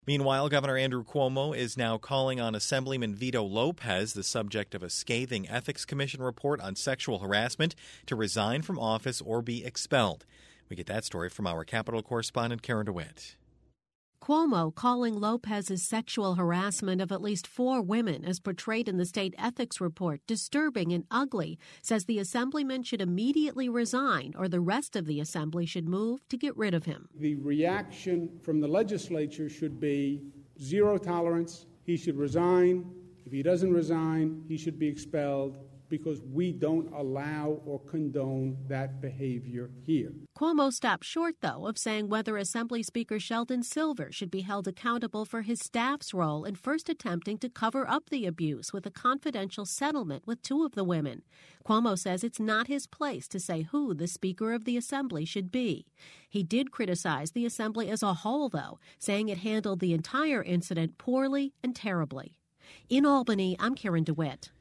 Meanwhile, Governor Andrew Cuomo is now calling on Assemblyman Vito Lopez, the subject of a scathing Ethics Commission report on sexual harassment, to resign from office or be expelled. We get that story from our Capitol correspondent, Karen DeWitt. Cuomo calling Lopez's sexual harassment of at least 4 women, as portrayed in the state ethics report, disturbing and ugly, says the assemblyman should immediately resign or the rest of the assembly should move to get rid of him. The reaction from the legislature should be zero tolerance. He should resign. If he doesn't resign, he should be expelled, because we don't allow or condone that behavior here. Cuomo stopped short, though, of saying whether Assembly Speaker Sheldon Silver should be held accountable for his staff's role in first attempting to cover up the abuse with a confidential settlement with 2 of the women. Cuomo says it's not his place to say who the Speaker of the Assembly should be. He did criticize the Assembly as a whole, though, saying it handled the entire incident poorly and terribly. In Albany, I'm Karen DeWitt.